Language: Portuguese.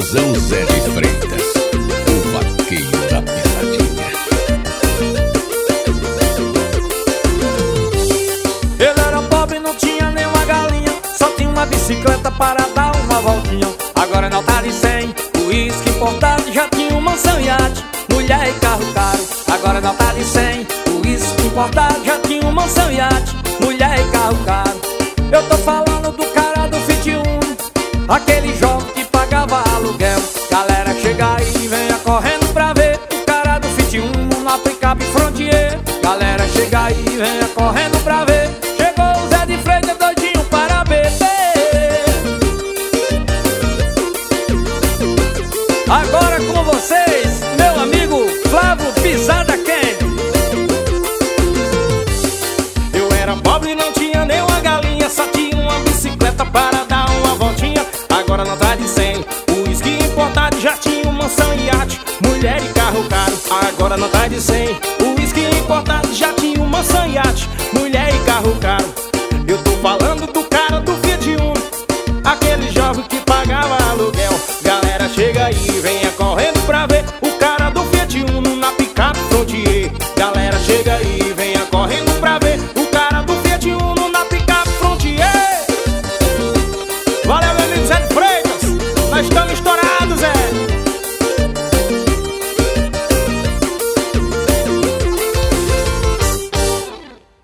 Tiozão Zé de Freitas, o vaqueiro da pisadinha. Ele era pobre, não tinha nem uma galinha, só tinha uma bicicleta para dar uma voltinha. Agora não tá de 100, uísque importado, já tinha uma mansão e iate, mulher e carro caro. Agora não tá de 100, uísque importado, já tinha uma mansão e iate, mulher e carro caro. Eu tô falando do cara do Fit Uno, aquele jovem que pagava aluguel. Galera, chega aí, venha correndo pra ver o cara do Fit Uno na picape Frontier. Galera, chega aí, venha correndo pra ver. Chegou o Zé de Freitas doidinho para beber. Agora com vocês, meu amigo Flávio Pisada Candy. Eu era pobre, não tinha nem uma galinha, só tinha uma bicicleta para dar uma voltinha. Agora não tá de 100, uísque importado, já tinha uma mansão e iate, mulher e carro caro. Agora não tá de 100, uísque importado, já tinha uma mansão e iate, mulher e carro caro. Eu tô falando do cara do Fiat Uno, aquele jovem que pagava aluguel. Galera, chega aí, venha correndo pra ver o cara do Fiat Uno na picape Frontier. Galera, chega aí, venha correndo pra ver o cara do Fiat Uno na picape Frontier. Valeu, meu amigo Zé de Freitas, nós estamos estourados.